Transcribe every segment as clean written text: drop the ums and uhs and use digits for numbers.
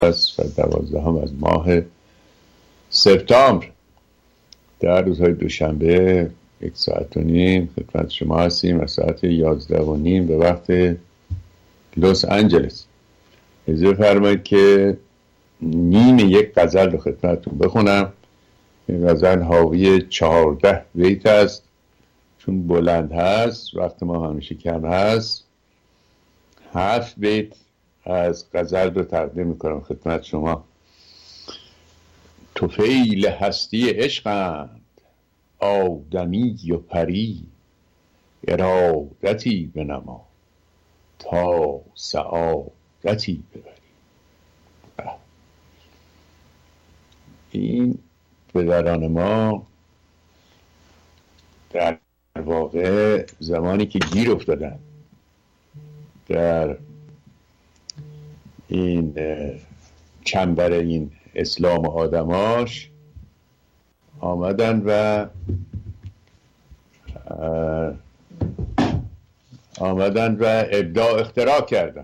است و 12 از ماه سپتامبر. در روزهای دوشنبه 1:30 خدمت شما هستیم و ساعت 11:30 به وقت لس آنجلس. اجازه فرمایید که نیم یک غزل رو خدمتتون بخونم. این غزل حاوی 14 بیت است. چون بلند هست، وقت ما همیشه کم هست، 7 بیت از غزل رو تقدیم میکنم خدمت شما. طفیل هستی عشقند، آدمی و پری، ارادتی بنما تا سعادتی ببری. این پدران ما در واقع زمانی که گیر افتادن در این چنبر این اسلام آدماش، آمدن و ابداع اختراع کردن.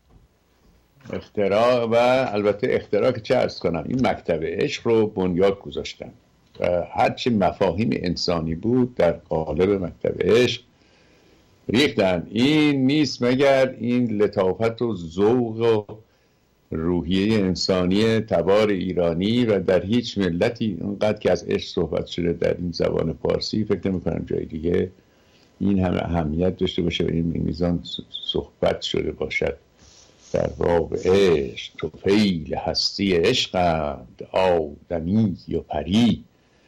اختراع و البته اختراع که چه عرض کنم، این مکتب عشق رو بنیاد گذاشتن و هرچی مفاهیم انسانی بود در قالب مکتب عشق ریختن. این نیست مگر این لطافت و ذوق و روحیه انسانی تبار ایرانی و در هیچ ملتی اونقدر که از عشق صحبت شده در این زبان پارسی فکر نمی‌کنم جای دیگه این همه اهمیت داشته باشه و این میزان صحبت شده باشد در باب عشق. طفیل هستی عشقند، آدمی و پری،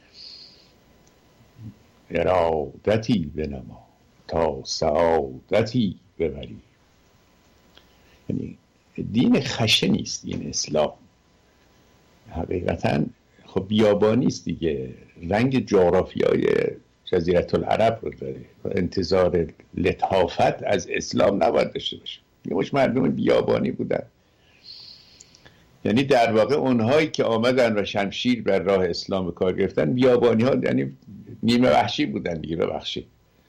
ارادتی بنما تا سعادتی ببری. یعنی دین خشه نیست، دین اسلام حقیقتا خب بیابانی است دیگه، رنگ جغرافیای جزیره العرب رو داره و انتظار لطافت از اسلام نباید داشته باشه. یه مش مردم بیابانی بودن، یعنی در واقع اونهایی که آمدن و شمشیر بر راه اسلام به کار گرفتن بیابانی ها، یعنی نیمه وحشی بودن دیگه. ببخشید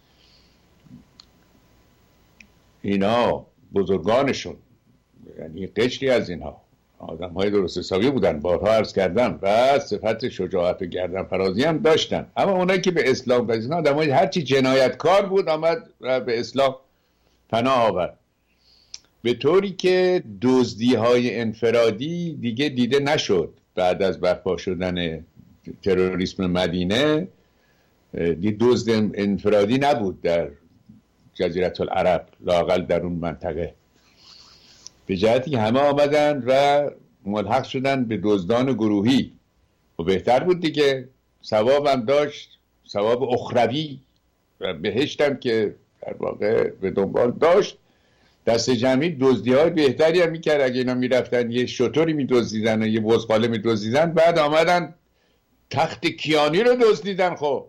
اینا بزرگانشون، یعنی قشری از اینها آدم های درست حسابی بودن، بارها عرض کردم، و صفت شجاعت و گردن فرازی هم داشتن. اما اونایی که به اسلام رسیدن آدم های هرچی جنایتکار بود آمد و به اسلام پناه آورد، به طوری که دزدی های انفرادی دیگه دیده نشد. بعد از برپا شدن تروریسم مدینه دیگه دزد انفرادی نبود در جزیره العرب، لااقل در اون منطقه، به جهتی که همه آمدن و ملحق شدن به دزدان گروهی. و بهتر بود دیگه، ثواب هم داشت، ثواب اخروی و بهشتم که در واقع به دنبال داشت. دست جمعی دزدی های بهتری هم میکرد اگه اینا میرفتن یه شطوری میدزدیدن و یه بزغاله میدزدیدن، بعد آمدن تخت کیانی رو دزدیدن، خب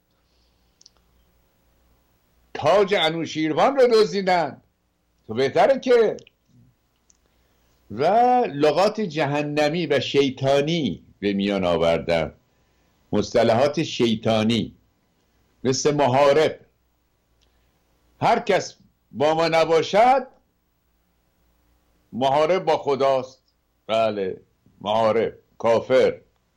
تاج انوشیروان رو دزدیدن، تو بهتره که. و لغات جهنمی و شیطانی به میان آوردن، مصطلحات شیطانی مثل محارب. هر کس با ما نباشد محارب با خداست. بله، محارب، کافر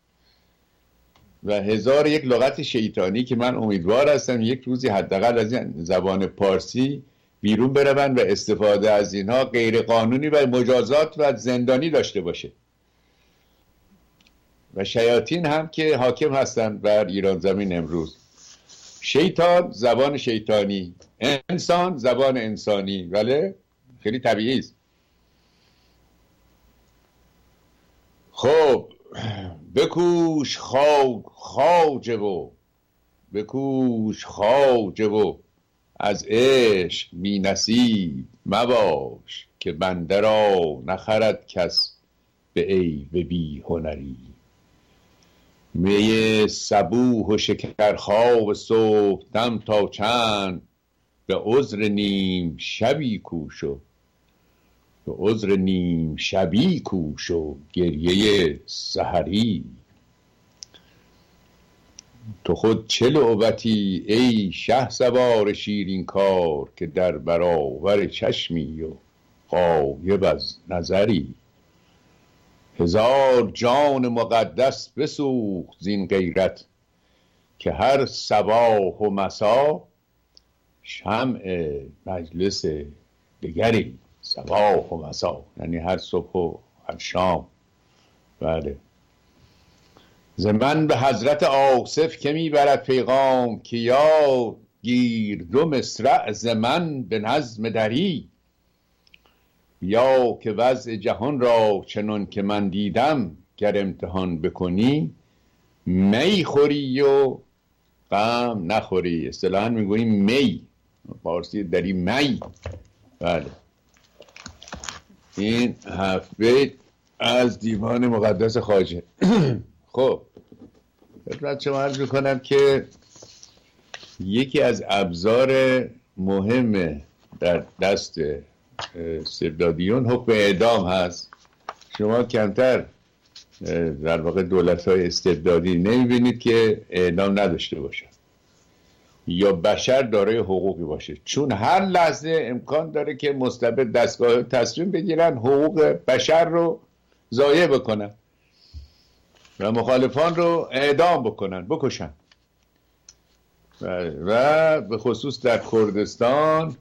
و 1001 لغت شیطانی که من امیدوار هستم یک روزی حداقل از این زبان پارسی بیرون برون و استفاده از اینها غیر قانونی و مجازات و زندانی داشته باشه. و شیاطین هم که حاکم هستند بر ایران زمین امروز، شیطان زبان شیطانی، انسان زبان انسانی. بله، خیلی طبیعی است. خب بکوش خواجه و از عشق بی نصیب مباش، که بنده را نخرد کس به عیب بی هنری. می صبوح و شکرخواب صبح دم تا چند، به عذر نیم شبی کوش و گریه سحری. تو خود چه لعبتی ای شهسوار شیرین کار، که در برابر چشمی و غایب از نظری. هزار جان مقدس بسوخت زین غیرت، که هر صباح و مسا شمع مجلس دگری. صباح و مسا یعنی هر صبح و هر شام. بله. ز من به حضرت آصف که میبرد پیغام، که یا گیر دو مصرع ز من به نظم دری. یا که وضع جهان را چنان که من دیدم، گر امتحان بکنی می خوری و غم نخوری. اصطلاحاً میگوییم می، فارسی دری می. بله. این 7 بیت از دیوان مقدس خواجه. خب خدمت شما عرض میکنم که یکی از ابزار مهم در دست استبدادیون حکم اعدام هست. شما کمتر در واقع دولت‌های استبدادی نمیبینید که اعدام نداشته باشن یا بشر دارای حقوقی باشه، چون هر لحظه امکان داره که مستبد دستگاه تصمیم بگیرن حقوق بشر رو ضایع بکنن و مخالفان رو اعدام بکنن، بکشن. و به خصوص در کردستان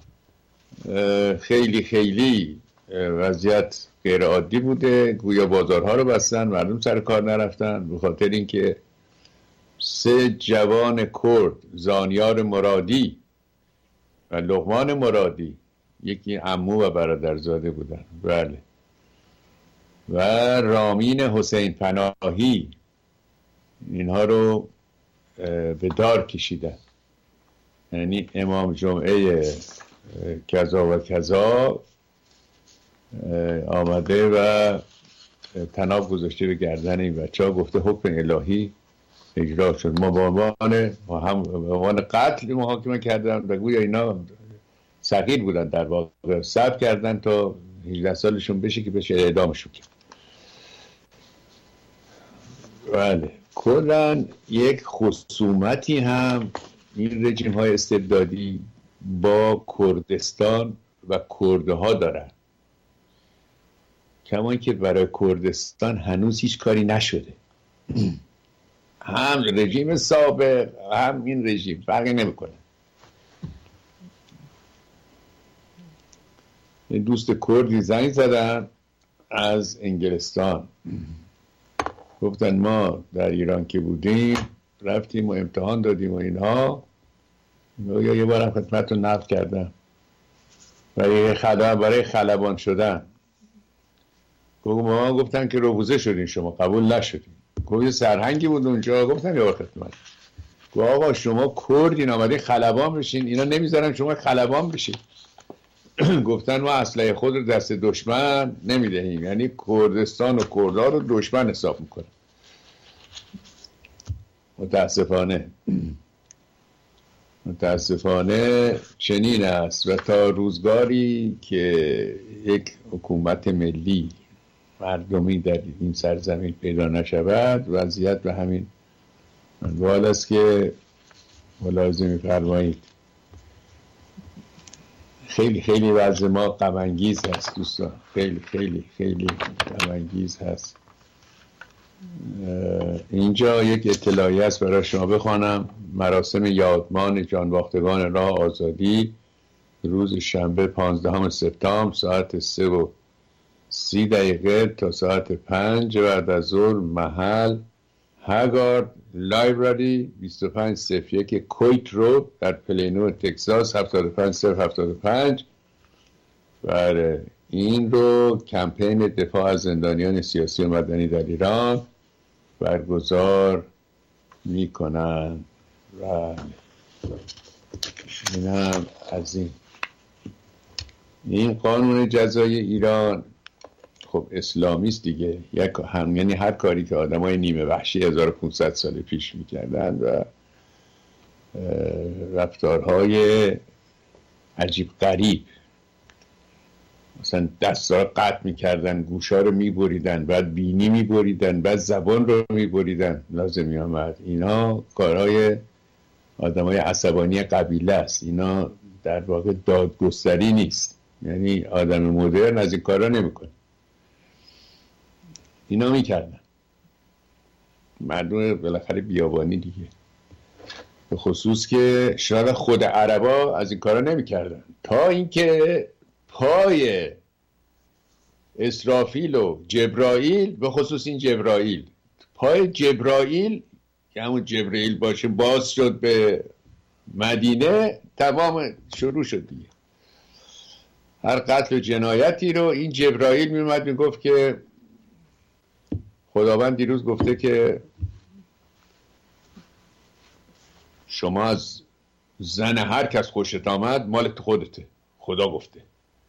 خیلی خیلی وضعیت غیر عادی بوده. گویا بازارها رو بستن، مردم سر کار نرفتن، به خاطر اینکه 3 جوان کرد، زانیار مرادی و لقمان مرادی، یکی عمو و برادرزاده بودن، بله، و رامین حسین پناهی، اینها رو به دار کشیدن. یعنی امام جمعه کذا و کذا آمده و طناب گذاشته به گردن این بچه ها، گفته حکم الهی اجرا شد. ما به عنوان قتل محاکمه کردن و گویا اینا صغیر بودن، در واقع صبر کردن تا 18 سالشون بشه که بشه اعدامشون کرد. بله. کلاً یک خصومتی هم این رژیم های استبدادی با کردستان و کرده ها دارن، کما اینکه برای کردستان هنوز هیچ کاری نشده. هم رژیم سابق هم این رژیم فرقی نمیکنه. دوست کردی زنگ زدن از انگلستان، گفتن ما در ایران که بودیم رفتیم و امتحان دادیم و اینها، یا یه بارم خدمتتون نقل کردم برای خلبان شدن. ما گفتن که رفوزه شدین، شما قبول نشدین. گفت سرهنگی بود اونجا، گفتن یا خدمت، گفت آقا شما کردین آمده خلبان بشین، اینا نمیذارن شما خلبان بشین. گفتن ما اسلحه خود رو دست دشمن نمیدهیم، یعنی کردستان و کردها رو دشمن حساب میکنه. متاسفانه چنین است. و تا روزگاری که یک حکومت ملی مردمی در این سرزمین پیدا نشود، وضعیت به همین منوال است که ملاحظه می‌فرمایید. خیلی خیلی وضع ما غم انگیز هست دوستان، خیلی خیلی خیلی غم انگیز هست. اینجا یک اطلاعیه است برای شما بخوانم. مراسم یادمان جانباختگان راه آزادی روز شنبه 15 سپتامبر ساعت 3:30 تا ساعت 5 بعد از ظهر، محل هاگارد لایبرری 2501 کویت رود در پلینو تگزاس 75075. و این رو کمپین دفاع از زندانیان سیاسی و مدنی در ایران برگزار میکنن. و این هم از این قانون جزای ایران خب اسلامی است دیگه، یعنی هر کاری که آدمای نیمه وحشی 1500 سال پیش میکردن و رفتارهای عجیب غریب، مثلا دستا رو قطع میکردن، گوشا رو میبریدن، بعد بینی میبریدن، بعد زبان رو میبریدن، لازمی آمد. اینا کارهای آدمای عصبانی قبیله است. اینا در واقع دادگستری نیست، یعنی آدم مدرن از این کارا نمیکنه. اینا میکردن، مردم بالاخره بیابانی دیگه، به خصوص که شاید خود عربا از این کارا نمیکردن، تا اینکه پای اسرافیل و جبرائیل، به خصوص این جبرائیل، پای جبرائیل که همون جبرائیل باشه باز شد به مدینه، تمام شروع شد دیگه. هر قتل و جنایتی رو این جبرائیل میومد میگفت که خداوند دیروز گفته که شما از زن هر کس خوشت آمد مال تو خودته، خدا گفته.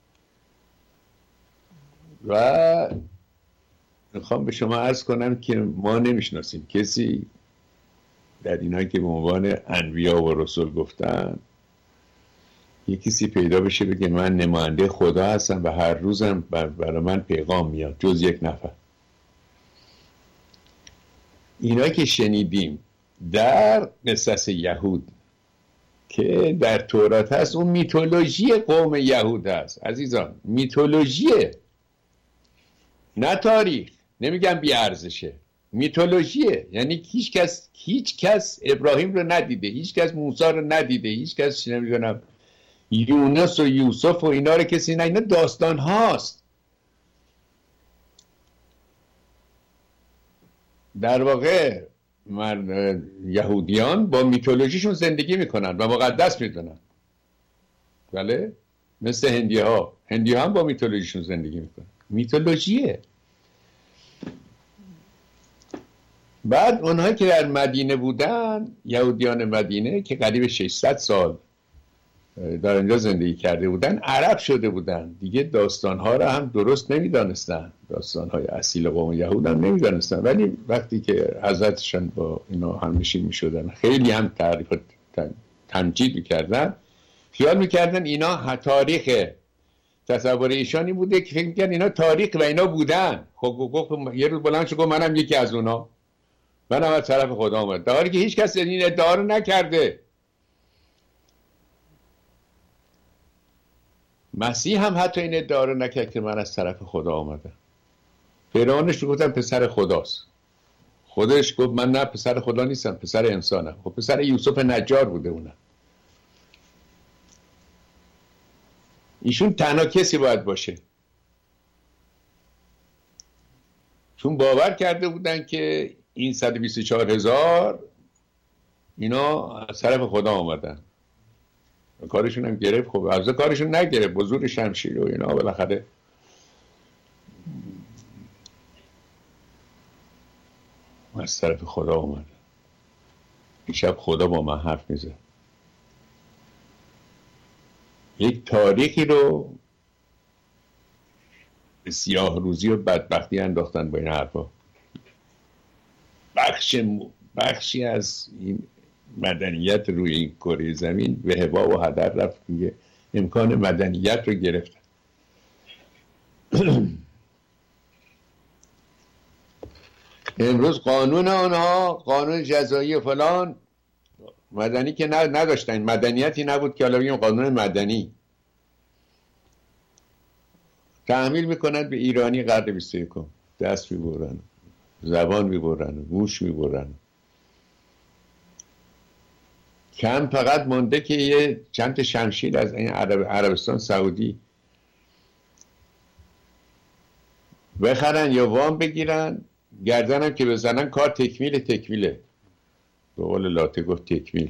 و میخوام به شما عرض کنم که ما نمیشناسیم کسی در اینایی که به عنوان انبیا و رسول گفتن یه کسی پیدا بشه بگه من نماینده خدا هستم و هر روزم برای من پیغام میاد، جز یک نفر. اینا که شنیدیم در قصص یهود که در تورات هست، اون میتولوژی قوم یهود هست عزیزان، میتولوژیه، نه تاریخ. نمیگم بی ارزشه، میتولوژیه. یعنی هیچ کس ابراهیم رو ندیده، هیچ کس موسی رو ندیده، هیچ کس نمیدونم یونس و یوسف و اینا رو کسی نه. اینا داستان هاست. در واقع یهودیان با میتولوژیشون زندگی میکنن و مقدس میدونن. بله، مثل هندی ها هم با میتولوژیشون زندگی میکنن. میتولوژیه. بعد اونهایی که در مدینه بودن، یهودیان مدینه که قریب 600 سال در اینجا زندگی کرده بودن، عرب شده بودن دیگه، داستانها را هم درست نمیدانستن، داستانهای اصیل قوم یهود هم نمیدانستن. ولی وقتی که حضرتشان با اینا همنشین میشدن، خیلی هم تعریف تمجید میکردن، خیال میکردن اینا تاریخ. تصور ایشانی بوده که فکر میکردن اینا تاریخ و اینا بودن. خب یه روز بلند شد گفت منم یکی از اونا، منم از طرف خدا آمد، در حالی که هیچ کس این ادعا رو نکرده. مسیح هم حتی این ادعا رو نکرد که من از طرف خدا آمدم. فرعونش رو گفتن پسر خداست، خودش گفت من نه پسر خدا نیستم، پسر انسانم. خب پسر یوسف نجار بوده اونم. ایشون تنها کسی باید باشه، چون باور کرده بودن که این 124,000 اینا از طرف خدا آمدن. کارشون هم گرفت. خب عرضه کارشون نگرفت، با زور شمشیر و اینا بالاخره از طرف خدا آمد. این شب خدا با من حرف میزد، یک تاریخی رو به سیاه روزی و بدبختی انداختن با این حرفا. بخشی از این مدنیت روی این کره زمین به هوا و هدر رفت دیگه، امکان مدنیت رو گرفتن. امروز قانون آنها، قانون جزایی و فلان، مدنی که نداشتن، مدنیتی نبود که حالا بگیم قانون مدنی. تحمیل میکنن به ایرانی قرن 21، دست میبرن، زبان میبرن، گوش میبرن. کم فقط مونده که یه چند تا شمشیر از این عربستان سعودی بخرن یا وام بگیرن، گردنم که بزنن کار تکمیله. به قول لاته گفت تکمیل.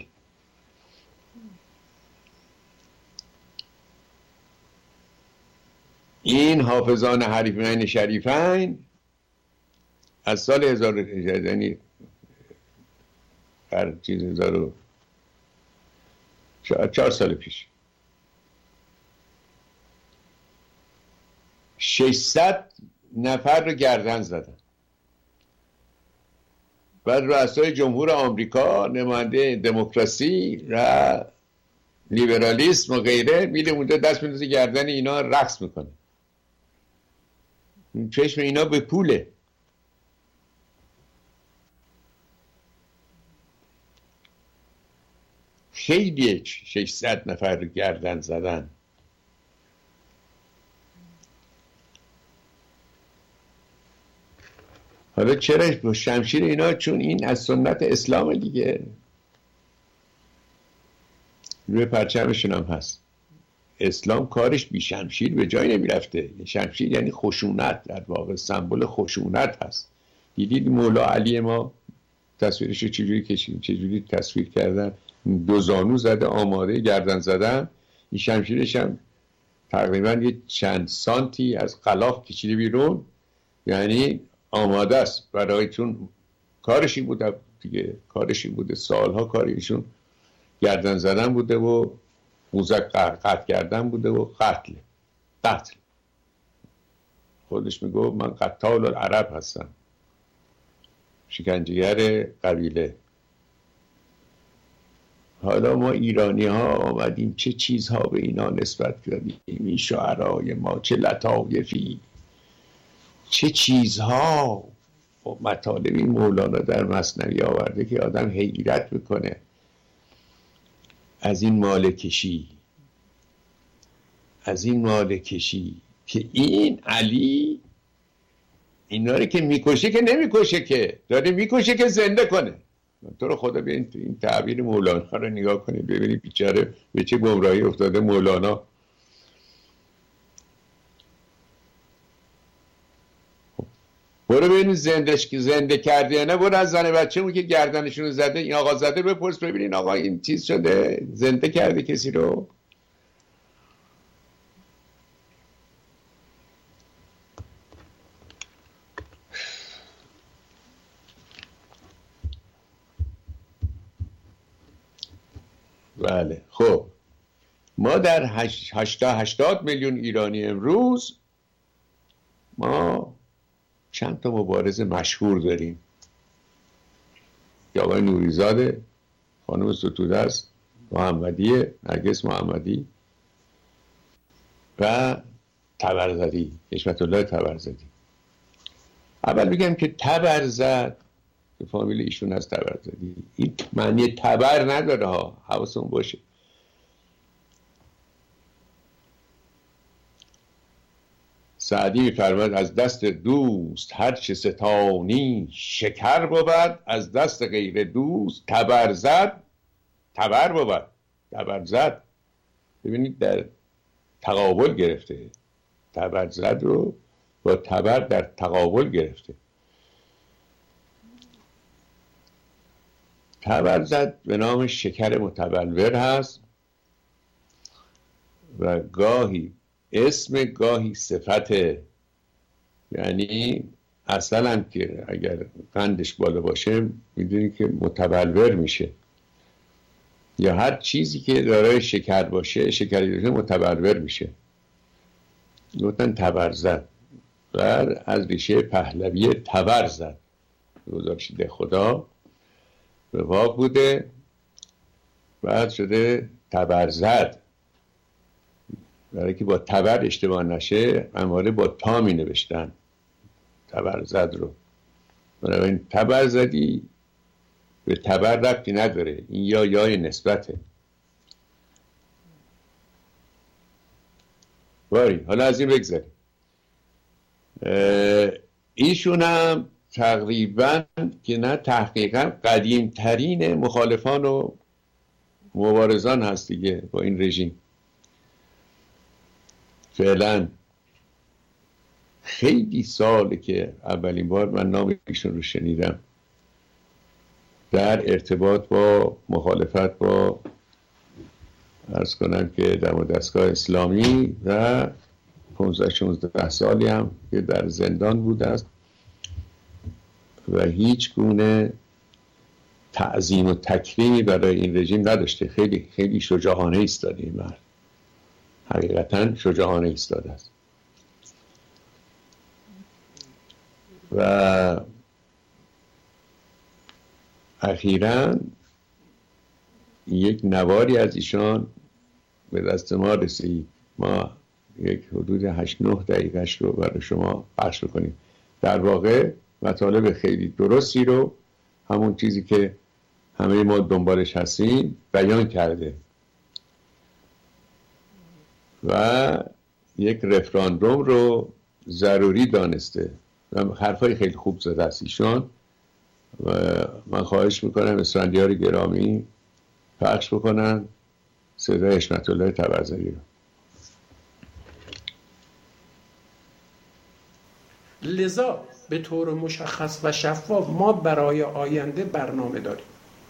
این حافظان حریفین شریفین از سال 4 سال پیش 600 نفر رو گردن زدن. بعد رؤسای جمهور آمریکا، نماینده دموکراسی و لیبرالیسم و غیره میره اونجا دست میندازه گردن اینا، رقص میکنه. چشم اینا به پوله. خیلی 600 نفر رو گردن زدن. حالا چرا با شمشیر اینا؟ چون این از سنت اسلام دیگه، روی پرچمشون هم هست. اسلام کارش بی شمشیر به جای نمیرفته. شمشیر یعنی خشونت، در واقع سمبل خشونت هست. دیدید مولا علی ما تصویرش رو چجوری کشید، چجوری تصویر کردن، 2 زانو زده آماده گردن زدن، این شمشیرش هم تقریبا یه چند سانتی از غلاف کشیده بیرون، یعنی آماده است برای، چون کارشی بوده دیگه، کارشی بوده سالها کاریشون گردن زدن بوده و موزک قطع کردن بوده و قتل. خودش میگو من قتال العرب هستم، شکنجهگر قبیله. حالا ما ایرانی ها آمدیم چه چیزها به اینا نسبت کردیم، این شعرهای ما چه لطایفی، چه چیزها مطالبی مولانا در مثنوی آورده که آدم حیرت بکنه از این مال کشی که این علی اینا رو که میکشه که نمیکشه، که داره میکشه که زنده کنه. تو رو خدا بیاین این تعبیر مولانا رو نگاه کنید ببینید بیچاره به چه گمراهی افتاده مولانا. برو ببینید زنده کرده یا نه. برو از زن بچه اون که گردنشون زده این آقا زده بپرس ببینین آقا این چیز شده، زنده کرده کسی رو؟ بله. خب ما در 80 میلیون ایرانی امروز ما چند تا مبارز مشهور داریم. آقای نوریزاده، خانم ستودست محمدی، نرگس محمدی و تبرزدی، حشمت الله تبرزدی. اول بگم که تبرزد به فامیل ایشون از تبرزدی، این معنی تبر نداره ها، حواستون باشه. سعدی می‌فرماید از دست دوست هر چه ستانی شکر بود، از دست غیر دوست تبر بود. تبرزد ببینید در تقابل گرفته، تبرزد رو با تبر در تقابل گرفته. تبرزد به نام شکر متبلور هست و گاهی اسم گاهی صفته، یعنی اصلا هم که اگر قندش بالا باشه میدونی که متبلور میشه، یا هر چیزی که دارای شکر باشه، شکری باشه متبلور میشه. گفتن تبرزد و از ریشه پهلوی تبرزد گذاشته خدا به واق بوده، بعد شده تبرزد، برای که با تبر اشتباه نشه همواره با تا می نوشتن تبرزد رو. برای این تبرزدی به تبر ربطی نداره، این یای نسبته. باری حالا از این بگذاریم. ایشون هم تقریبا که نه تحقیقا قدیم ترین مخالفان و مبارزان هست دیگه با این رژیم. فعلا خیلی ساله که اولین بار من نام ایشون رو شنیدم در ارتباط با مخالفت با عرض کنم که در دستگاه اسلامی و 15-16 سالی هم که در زندان بوده است و هیچ گونه تعظیم و تکریمی برای این رژیم نداشته. خیلی خیلی شجاعانه ایستاده این مرد، حقیقتا شجاعانه ایستاده است. و اخیراً یک نواری از ایشان به دست ما رسید، ما یک حدود 8-9 دقیقه‌اش رو برای شما پخش کنیم. در واقع مطالب خیلی درستی رو، همون چیزی که همه ما دنبالش هستیم، بیان کرده و یک رفراندوم رو ضروری دانسته حرفای خیلی خوب زده است ایشون و من خواهش میکنم اسفندیار گرامی پخش بکنن صدای حشمت الله تبرزری رو. لذا به طور مشخص و شفاف ما برای آینده برنامه داریم.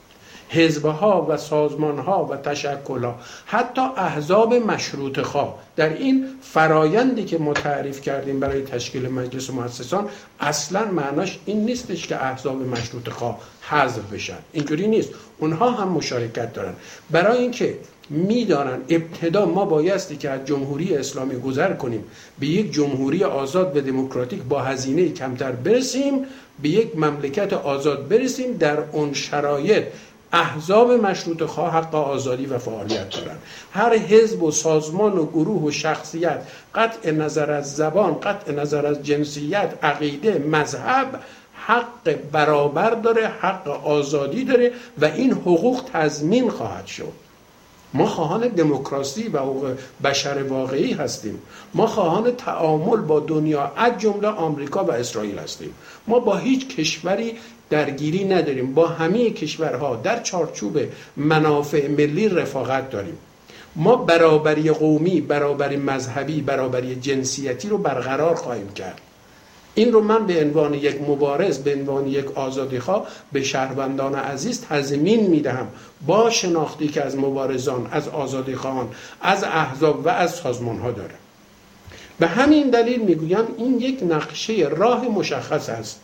حزبها و سازمانها و تشکلها، حتی احزاب مشروطه خواه، در این فرایندی که ما تعریف کردیم برای تشکیل مجلس مؤسسان اصلا معناش این نیستش که احزاب مشروطه خواه حذف بشن، اینجوری نیست. اونها هم مشارکت دارن، برای اینکه میدانن ابتدا ما بایستی که از جمهوری اسلامی گذر کنیم به یک جمهوری آزاد و دموکراتیک با هزینه کمتر برسیم، به یک مملکت آزاد برسیم. در اون شرایط احزاب مشروطه خواه حق آزادی و فعالیت دارن. هر حزب و سازمان و گروه و شخصیت قطع نظر از زبان، قطع نظر از جنسیت، عقیده، مذهب حق برابر داره، حق آزادی داره و این حقوق تضمین خواهد شد. ما خواهان دموکراسی و حقوق بشر واقعی هستیم. ما خواهان تعامل با دنیا از جمله آمریکا و اسرائیل هستیم. ما با هیچ کشوری درگیری نداریم، با همه کشورها در چارچوب منافع ملی رفاقت داریم. ما برابری قومی، برابری مذهبی، برابری جنسیتی رو برقرار خواهیم کرد. این رو من به عنوان یک مبارز، به عنوان یک آزادیخواه به شهروندان عزیز تضمین میدهم، با شناختی که از مبارزان، از آزادیخواهان، از احزاب و از سازمانها داره. به همین دلیل میگویم این یک نقشه راه مشخص است.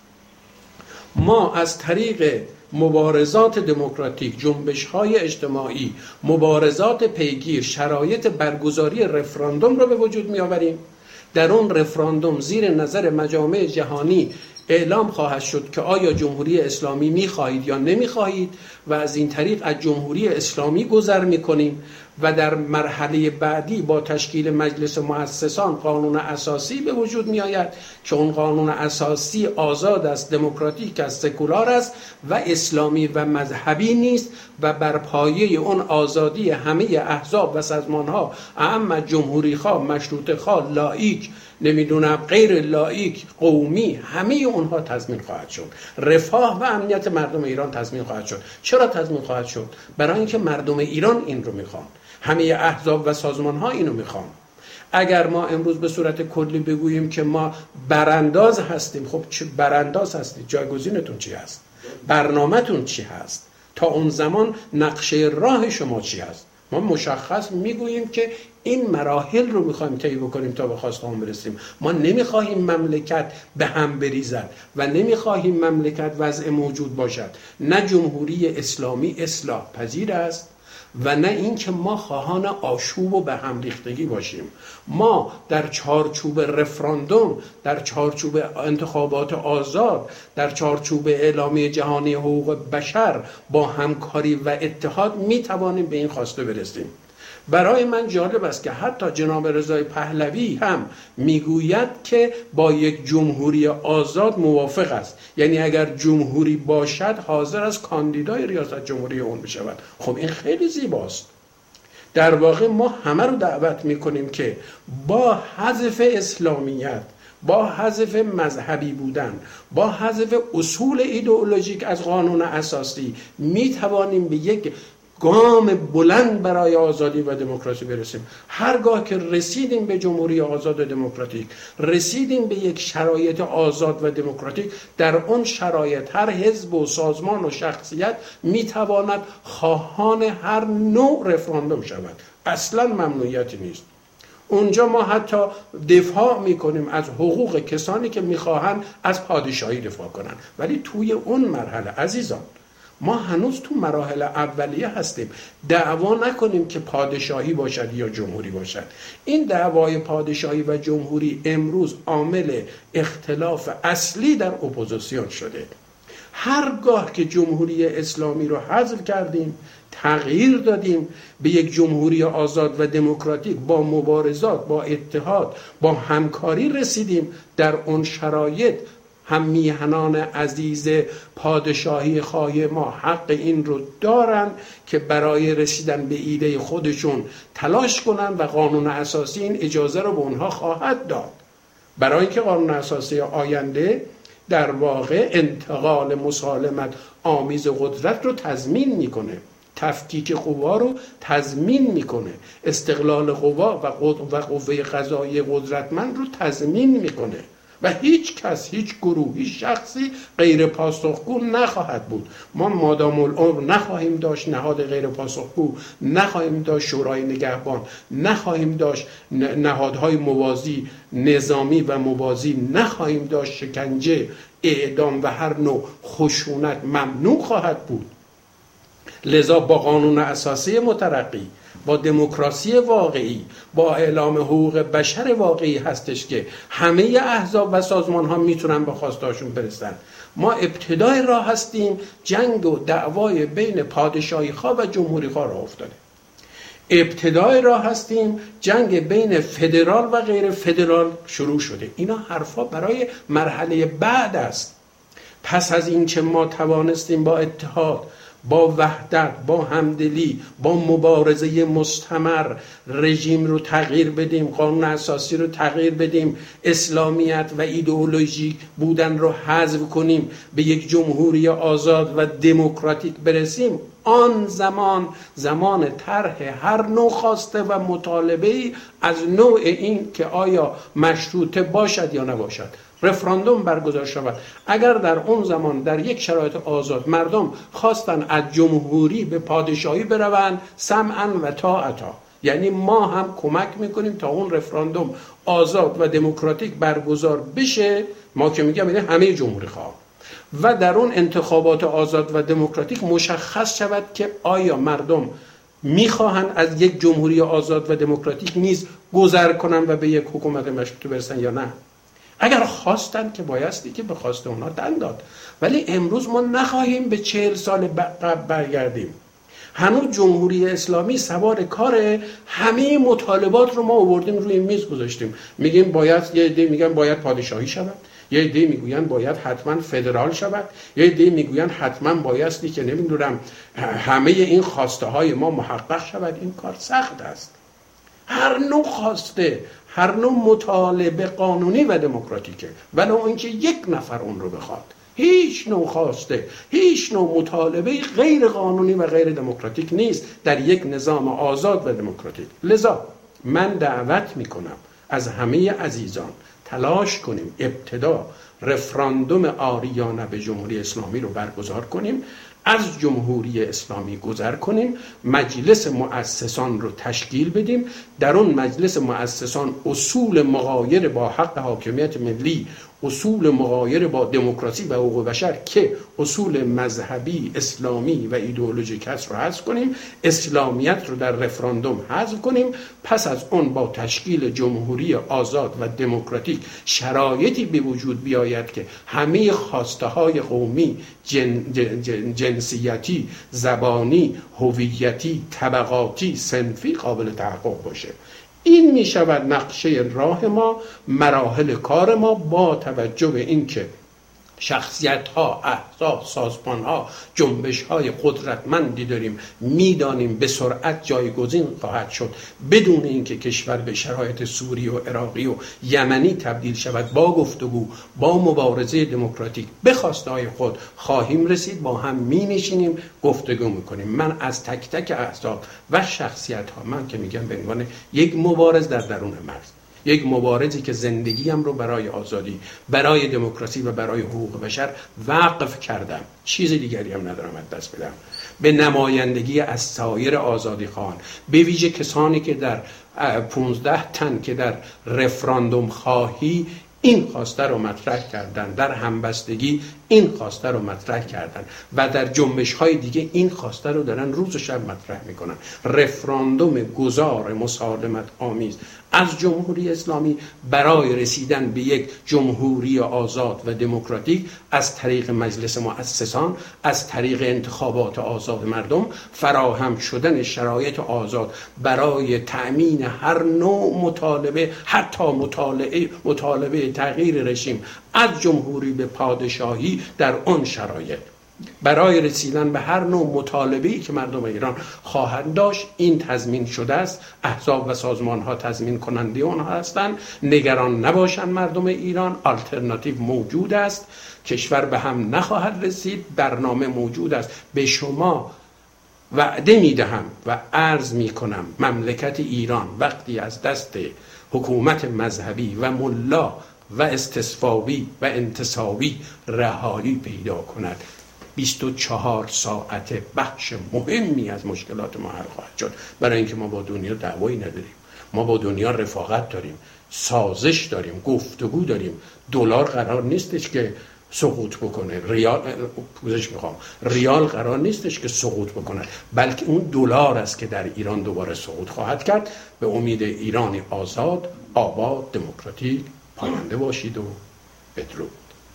ما از طریق مبارزات دموکراتیک، جنبش‌های اجتماعی، مبارزات پیگیر، شرایط برگزاری رفراندوم رو به وجود می‌آوریم. در اون رفراندوم زیر نظر مجامع جهانی اعلام خواهد شد که آیا جمهوری اسلامی می‌خواهید یا نمی‌خواهید و از این طریق از جمهوری اسلامی گذر می‌کنیم و در مرحله بعدی با تشکیل مجلس مؤسسان قانون اساسی به وجود می‌آید که اون قانون اساسی آزاد است، دموکراتیک است، سکولار است و اسلامی و مذهبی نیست و بر پایه اون آزادی همه احزاب و سازمان‌ها، اما جمهوری‌خواه، مشروطه‌خواه، لاییک، نمیدونم غیر لاییک، قومی، همه اونها تضمین خواهد شد. رفاه و امنیت مردم ایران تضمین خواهد شد. چرا تضمین خواهد شد؟ برای اینکه مردم ایران این رو میخوان، همه احزاب و سازمان‌ها اینو میخوان. اگر ما امروز به صورت کلی بگوییم که ما برانداز هستیم، خب چه برانداز هستید؟ جایگزینتون چی هست؟ برنامه‌تون چی هست؟ تا اون زمان نقشه راه شما چی هست؟ ما مشخص میگوییم که این مراحل رو میخوایم طی بکنیم تا به خواسته‌هامون برسیم. ما نمیخواهیم مملکت به هم بریزد و نمیخواهیم مملکت وضع موجود باشد. نه جمهوری اسلامی اصلاح پذیر است و نه این که ما خواهان آشوب و به هم ریختگی باشیم. ما در چارچوب رفراندوم، در چارچوب انتخابات آزاد، در چارچوب اعلامیه جهانی حقوق بشر با همکاری و اتحاد میتوانیم به این خواسته برسیم. برای من جالب است که حتی جناب رضای پهلوی هم میگوید که با یک جمهوری آزاد موافق است، یعنی اگر جمهوری باشد حاضر است کاندیدای ریاست جمهوری اون بشود. خب این خیلی زیباست. در واقع ما همه رو دعوت میکنیم که با حذف اسلامیت، با حذف مذهبی بودن، با حذف اصول ایدئولوژیک از قانون اساسی میتوانیم به یک گام بلند برای آزادی و دموکراسی برسیم. هرگاه که رسیدیم به جمهوری آزاد و دموکراتیک، رسیدیم به یک شرایط آزاد و دموکراتیک، در اون شرایط هر حزب و سازمان و شخصیت میتواند خواهان هر نوع رفراندوم شود. اصلا ممنوعیتی نیست. اونجا ما حتی دفاع میکنیم از حقوق کسانی که میخواهند از پادشاهی دفاع کنند. ولی توی اون مرحله عزیزان ما هنوز تو مراحل اولیه هستیم. دعوا نکنیم که پادشاهی باشد یا جمهوری باشد. این دعوای پادشاهی و جمهوری امروز عامل اختلاف اصلی در اپوزیسیون شده. هرگاه که جمهوری اسلامی رو حذف کردیم، تغییر دادیم، به یک جمهوری آزاد و دموکراتیک با مبارزات، با اتحاد، با همکاری رسیدیم. در اون شرایط هم میهنان عزیز پادشاهی خواه ما حق این رو دارن که برای رسیدن به ایده خودشون تلاش کنن و قانون اساسی این اجازه رو به اونها خواهد داد. برای اینکه قانون اساسی آینده در واقع انتقال مسالمت آمیز قدرت رو تضمین میکنه، تفکیک قوا رو تضمین میکنه، استقلال قوا و قوه قضاییه قدرتمند رو تضمین میکنه و هیچ کس، هیچ گروه، هیچ شخصی غیر پاسخگو نخواهد بود. ما مادام العمر نخواهیم داشت نهاد غیر پاسخگو، نخواهیم داشت شورای نگهبان، نخواهیم داشت نهادهای موازی نظامی و موازی، نخواهیم داشت شکنجه، اعدام و هر نوع خشونت ممنوع خواهد بود. لذا با قانون اساسی مترقی، با دموکراسی واقعی، با اعلام حقوق بشر واقعی هستش که همه احزاب و سازمان ها میتونن به خواستهاشون برسن. ما ابتدای راه هستیم، جنگ و دعوای بین پادشاهی ها و جمهوری ها راه افتاده. ابتدای راه هستیم، جنگ بین فدرال و غیر فدرال شروع شده. اینا حرفا برای مرحله بعد است. پس از این که ما توانستیم با اتحاد، با وحدت، با همدلی، با مبارزه مستمر رژیم رو تغییر بدیم، قانون اساسی رو تغییر بدیم، اسلامیت و ایدئولوژیک بودن رو حذف کنیم، به یک جمهوری آزاد و دموکراتیک برسیم، آن زمان طرح هر نوع خواسته و مطالبه‌ای از نوع این که آیا مشروطه باشد یا نباشد، رفراندوم برگزار شود. اگر در اون زمان در یک شرایط آزاد مردم خواستن از جمهوری به پادشاهی بروند، سمعا و طاعتا، یعنی ما هم کمک میکنیم تا اون رفراندوم آزاد و دموکراتیک برگزار بشه. ما که میگم اینه همه جمهوری خواه و در اون انتخابات آزاد و دموکراتیک مشخص شود که آیا مردم میخواهند از یک جمهوری آزاد و دموکراتیک نیز گذر کنن و به یک حکومت مشروطه برسن یا نه. اگر خواستن که بایستی که به خواست اونا دن داد، ولی امروز ما نخواهیم به 40 سال قبل برگردیم. هنوز جمهوری اسلامی سوار کار همه مطالبات رو ما آوردیم روی میز گذاشتیم. میگیم باید، یه عده میگن باید پادشاهی شود، یه عده میگوین باید حتما فدرال شود، یه عده میگوین حتما بایستی که نمیدونم همه این خواسته های ما محقق شود. این کار سخت است. هر نوع خواسته، هر نوع مطالبه قانونی و دموکراتیکه، ولو اینکه یک نفر اون رو بخواد. هیچ نوع خواسته، هیچ نوع مطالبه غیر قانونی و غیر دموکراتیک نیست در یک نظام آزاد و دموکراتیک. لذا من دعوت میکنم از همه عزیزان تلاش کنیم ابتدا رفراندوم عاریانه به جمهوری اسلامی رو برگزار کنیم، از جمهوری اسلامی گذر کنیم، مجلس مؤسسان رو تشکیل بدیم، در اون مجلس مؤسسان اصول مغایر با حق حاکمیت ملی، اصول مغایر با دموکراسی و حقوق بشر که اصول مذهبی، اسلامی و ایدئولوژیک هست رو حذف کنیم، اسلامیت رو در رفراندوم حذف کنیم. پس از اون با تشکیل جمهوری آزاد و دموکراتیک شرایطی به وجود بیاید که همه خواسته های قومی، جنسیتی، زبانی، هویتی، طبقاتی، صنفی قابل تحقق باشه. این می شود نقشه راه ما، مراحل کار ما، با توجه به این که شخصیت ها، احزاب، سازمان ها، جنبش های قدرتمندی داریم، میدانیم به سرعت جایگزین خواهد شد بدون اینکه کشور به شرایط سوری و عراقی و یمنی تبدیل شود. با گفتگو، با مبارزه دموکراتیک به خواسته های خود خواهیم رسید. با هم می نشینیم، گفتگو میکنیم. من از تک تک احزاب و شخصیت ها، من که میگم به عنوان یک مبارز در درون مرز، یک مبارزی که زندگیم رو برای آزادی، برای دموکراسی و برای حقوق بشر وقف کردم، چیز دیگری هم ندارم از دست بدم، به نمایندگی از سایر آزادی خواهان، به ویژه کسانی که در 15 تن که در رفراندوم خواهی این خواسته رو مطرح کردن، در همبستگی این خواسته رو مطرح کردن و در جنبش های دیگه این خواسته رو دارن روز و شب مطرح میکنن. رفراندوم گذار مسالمت آمیز از جمهوری اسلامی برای رسیدن به یک جمهوری آزاد و دموکراتیک از طریق مجلس مؤسسان، از طریق انتخابات آزاد مردم، فراهم شدن شرایط آزاد برای تأمین هر نوع مطالبه، حتی مطالبه تغییر رژیم از جمهوری به پادشاهی در آن شرایط. برای رسیدن به هر نوع مطالبه‌ای که مردم ایران خواهند داشت این تضمین شده است. احزاب و سازمان‌ها تضمین کننده آنها هستند. نگران نباشند مردم ایران، آلترناتیو موجود است، کشور به هم نخواهد رسید، برنامه موجود است. به شما وعده میدهم و عرض میکنم مملکت ایران وقتی از دست حکومت مذهبی و ملا و استصوابی و انتصابی رهایی پیدا کند 24 ساعت بخش مهمی از مشکلات ما حل خواهد شد. برای اینکه ما با دنیا دعوایی نداریم، ما با دنیا رفاقت داریم، سازش داریم، گفتگو داریم. دلار قرار نیستش که سقوط بکنه، ریال قرار نیستش که سقوط بکنه، بلکه اون دلار است که در ایران دوباره سقوط خواهد کرد. به امید ایرانی آزاد، آباد، دموکراتیک پاینده باشید و بدرود.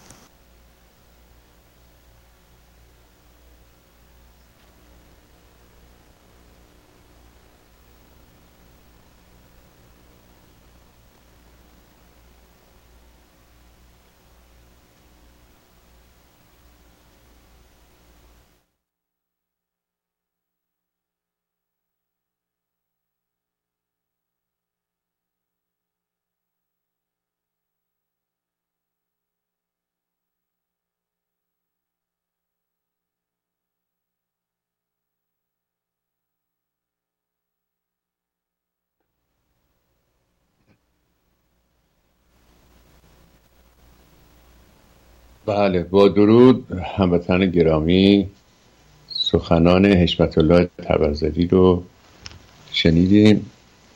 بله، با درود هموطن گرامی. سخنان حشمت الله طبرزدی رو شنیدیم.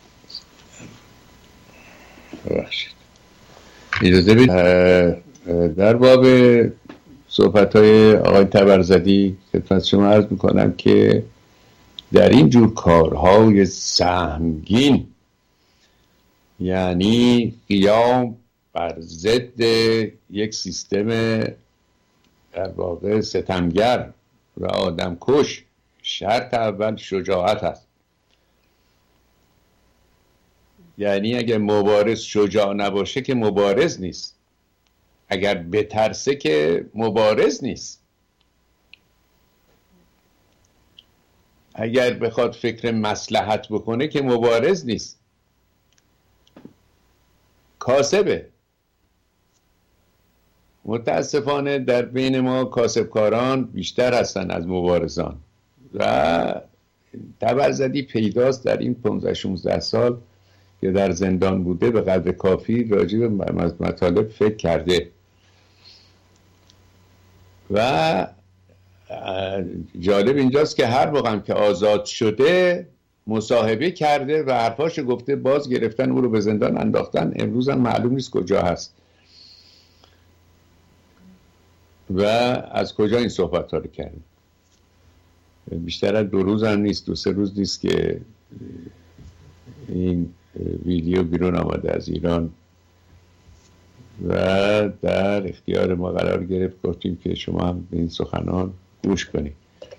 ببخشید، اجازه بدید در باب صحبت‌های آقای طبرزدی خدمت شما عرض میکنم که در این جور کارهای سهمگین، یعنی قیام بر ضد یک سیستم در واقع ستمگر و آدمکش، شرط اول شجاعت است. یعنی اگر مبارز شجاع نباشه که مبارز نیست، اگر بترسه که مبارز نیست، اگر بخواد فکر مصلحت بکنه که مبارز نیست، کاسبه. متاسفانه در بین ما کاسبکاران بیشتر هستن از مبارزان و طبرزدی پیداست در این 15-16 سال که در زندان بوده به قدر کافی راجع به مطالب فکر کرده و جالب اینجاست که هر موقع که آزاد شده مصاحبه کرده و حرفاشو گفته، باز گرفتن او رو به زندان انداختن، امروز هم معلوم نیست کجا هست و از کجا این صحبت ها رو کرده. بیشتر از 2 روز هم نیست، 2-3 روز نیست که این ویدیو بیرون آمده از ایران و در اختیار ما قرار گرفت. گفتیم که شما هم به این سخنان گوش کنید.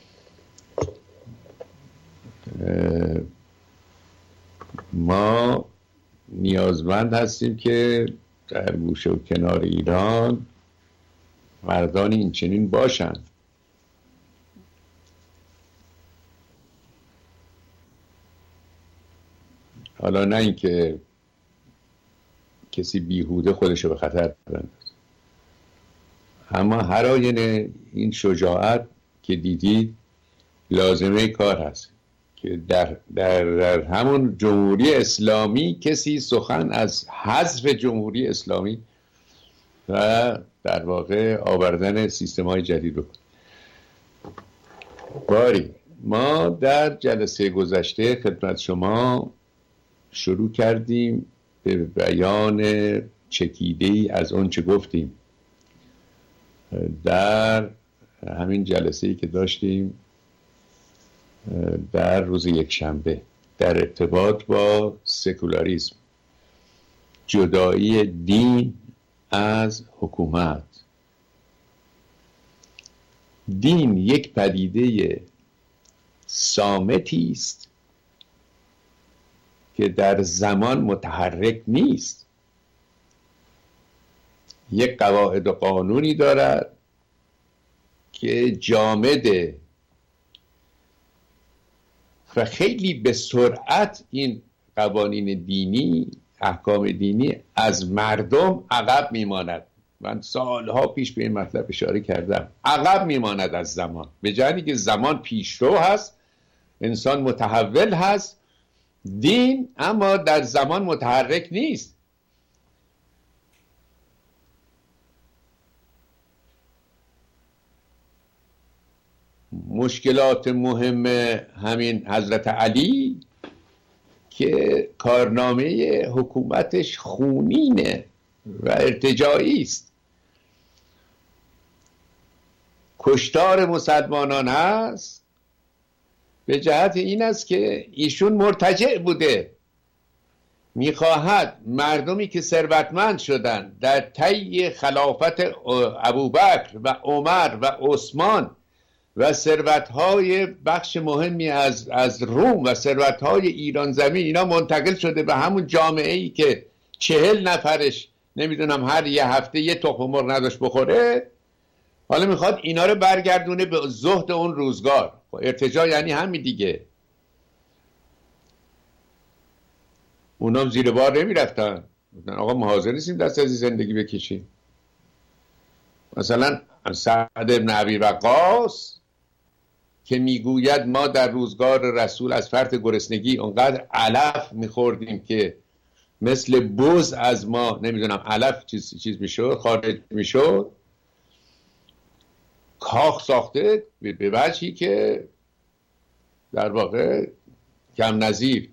ما نیازمند هستیم که در گوشه و کنار ایران مردان این چنین باشند. حالا نه اینکه کسی بیهوده خودشو به خطر بندازه، اما هر آینه این شجاعت که دیدید لازمه کار هست که در همون جمهوری اسلامی کسی سخن از حذف جمهوری اسلامی و در واقع آوردن سیستم‌های جدید بکن. باری ما در جلسه گذشته خدمت شما شروع کردیم به بیان چکیده‌ای از اون چه گفتیم در همین جلسه‌ای که داشتیم در روز یکشنبه در ارتباط با سکولاریسم، جدایی دین از حکومت. دین یک پدیده صامتی است که در زمان متحرک نیست، یک قواعد و قانونی دارد که جامده و خیلی به سرعت این قوانین دینی، احکام دینی از مردم عقب میماند. من سالها پیش به این مطلب اشاره کردم، عقب میماند از زمان، به جایی که زمان پیشرو هست، انسان متحول هست، دین اما در زمان متحرک نیست. مشکلات مهم همین حضرت علی که کارنامه حکومتش خونینه و ارتجاعی است، کشتار مسلمانان است، به جهت این است که ایشون مرتجع بوده، میخواهد مردمی که ثروتمند شدن در طی خلافت ابوبکر و عمر و عثمان و ثروت‌های بخش مهمی از روم و ثروت‌های ایران زمین، اینا منتقل شده به همون جامعه‌ای که 40 نفرش نمیدونم هر یه هفته یه تخم مرغ نداشت بخوره، حالا میخواد اینا رو برگردونه به زهد اون روزگار. ارتجاع یعنی همین دیگه. اونام زیر بار نمیرفتن، آقا ما حاضر نیستیم دست از زندگی بکشیم. مثلا سعد بن ابی وقاص که میگوید ما در روزگار رسول از فرط گرسنگی اونقدر علف میخوردیم که مثل بز از ما نمیدونم علف چیز میشد، خارج میشد، کاخ ساخته به وجهی که در واقع کم نظیر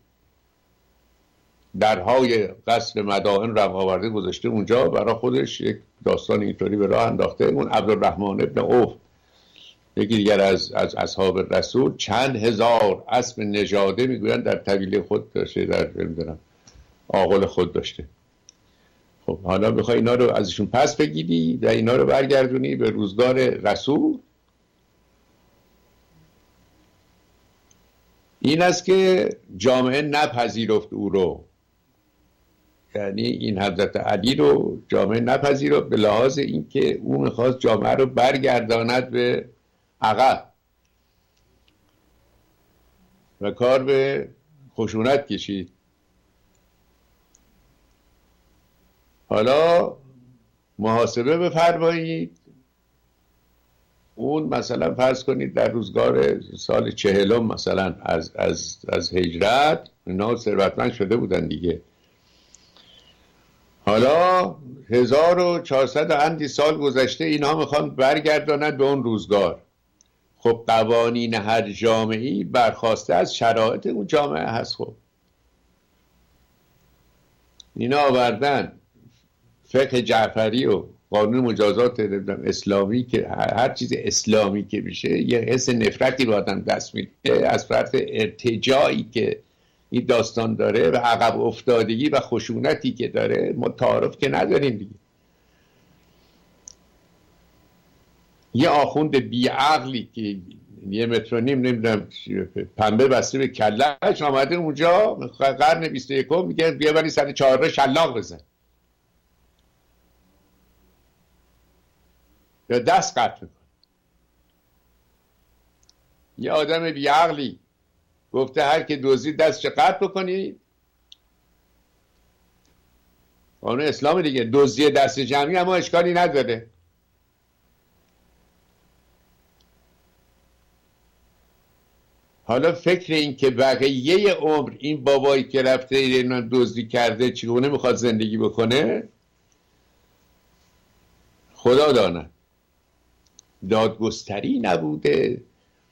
درهای قصر مدائن رو آورده گذاشته اونجا، برای خودش یک داستان اینطوری به راه انداخته. اون عبدالرحمن ابن عوف یکی دیگر از اصحاب رسول چند هزار اسب نژاده میگویند در طویله خود داشته، در نمیدونم آغل خود داشته. خب حالا بخوای اینا رو ازشون پس بگیری و اینا رو برگردونی به روزگار رسول، این است که جامعه نپذیرفت او رو، یعنی این حضرت علی رو جامعه نپذیرفت به لحاظ اینکه او میخواست جامعه رو برگرداند به عقب و کار به خشونت کشید. حالا محاسبه بفرمایید، اون مثلا فرض کنید در روزگار سال 40 مثلا از هجرت اینا ثروتمند شده بودن دیگه. حالا 1400 اندی سال گذشته، اینها میخوان برگردانند به اون روزگار. خب قوانین هر جامعه‌ای برخواسته از شرایط اون جامعه هست. خب اینا آوردن فقه جعفری و قانون مجازات اسلامی که هر چیز اسلامی که میشه یه حس نفرتی به آدم دست میده از فرط ارتجاعی که این داستان داره و عقب افتادگی و خشونتی که داره. ما تعارف که نداریم دیگه. یه آخوند بیعقلی که یه مترونیم نمیدونم پنبه بسته به کلهش آمده اونجا قرن 21 میگه بیا ولی 104 شلاق بزن یا دست قطع میکن. یه آدم بیعقلی گفته هر که دزدید دستش قطع بکنید. قانون اسلام دیگه، دزدی دست جمعی اما اشکالی نداره. حالا فکر این که بقیه عمر این بابایی که رفته ایران دزدی کرده چگونه میخواد زندگی بکنه، خدا داند. دادگستری نبوده،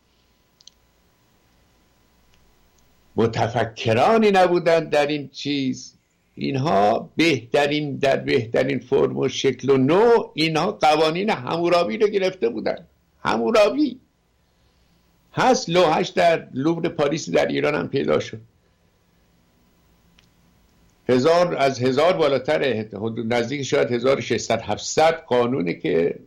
متفکرانی نبودن در این چیز. اینها در بهترین فرم و شکل و نوع اینها قوانین حمورابی رو گرفته بودن. حمورابی هست، لوحش در لوور پاریس در ایران هم پیدا شد. از هزار بالاتر، نزدیک شاید 1600-700 قانونه که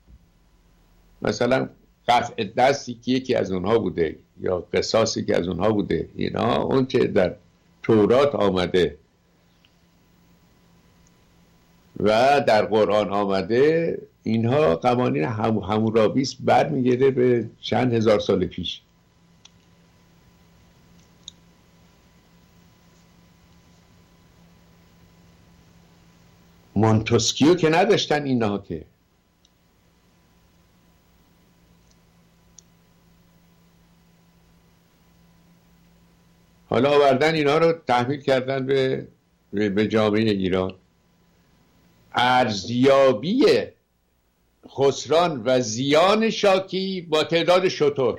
مثلا قطع دستی که یکی از اونها بوده یا قصاصی که از اونها بوده. اینا اون که در تورات آمده و در قرآن آمده، اینها قوانین حمورابی است، برمیگرده به چند هزار سال پیش. مونتسکیو که نداشتن اینها که. حالا آوردن اینها رو تحمیل کردن به جامعه ایران. ارزیابی خسران و زیان شاکی با تعداد شتر،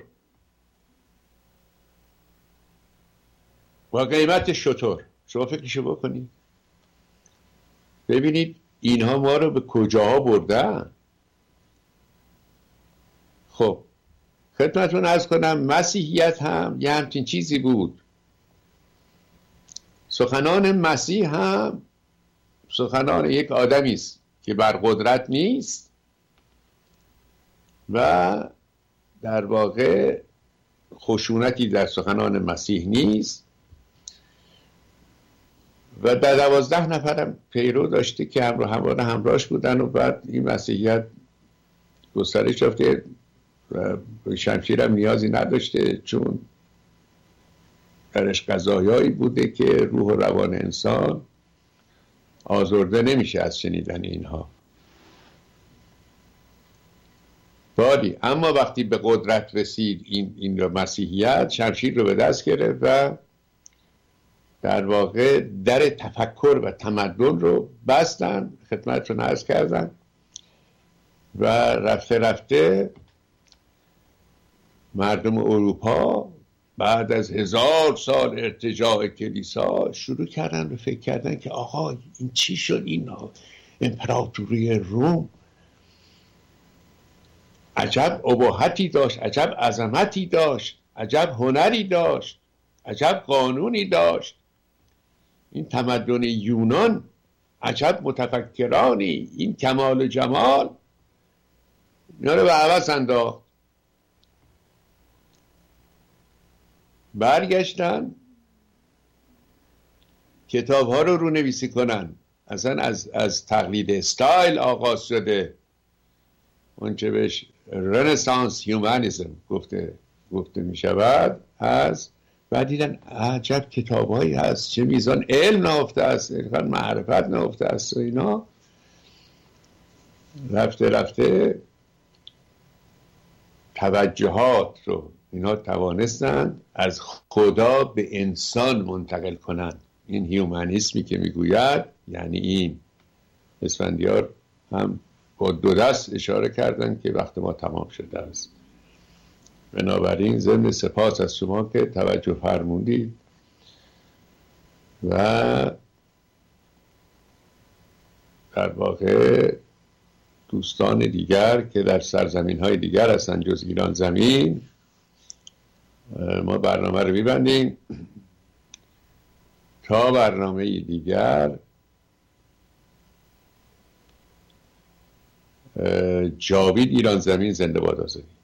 با قیمت شتر. شما فکرشو بکنید ببینید اینها ما رو به کجاها بردن. خب خدمتتون عرض کنم مسیحیت هم یه همچین چیزی بود. سخنان مسیح هم سخنان یک آدمی است که بر قدرت نیست و در واقع خشونتی در سخنان مسیح نیست و در 12 نفرم پیرو داشته که همراهش بودن و بعد این مسیحیت گسترش یافته و به شمشیرم نیازی نداشته، چون درش غذایایی بوده که روح و روان انسان آزرده نمیشه از شنیدن اینها. باری اما وقتی به قدرت رسید این رو مسیحیت شمشیر رو به دست گرفت و در واقع در تفکر و تمدن رو بستن. خدمتتون عرض کردن و رفته رفته مردم اروپا بعد از 1000 سال ارتجاع کلیسا شروع کردن و فکر کردن که آقا این چی شد؟ این امپراتوری روم عجب اباحتی داشت، عجب عظمتی داشت، عجب هنری داشت، عجب قانونی داشت. این تمدن یونان عجب متفکرانی، این کمال و جمال. اینا رو به عوض انداخت. برگشتن کتاب ها رو نویسی کنن. اصلا از تقلید استایل آغاز شده، اون چه بهش رنسانس هیومانیسم گفته می شود. بعد دیدن عجب کتاب هایی هست، چه میزان علم نهفته است، معرفت نهفته است و اینا. رفته رفته توجهات رو اینا توانستن از خدا به انسان منتقل کنن. این هیومانیسمی که میگوید یعنی این. اسفندیار هم با 2 دست اشاره کردن که وقت ما تمام شده است. بنابراین ضمن سپاس از شما که توجه فرمودید و در واقع دوستان دیگر که در سرزمین های دیگر هستن جز ایران زمین، ما برنامه رو میبندیم تا برنامه دیگر. جاوید ایران زمین زنده باد آزادی.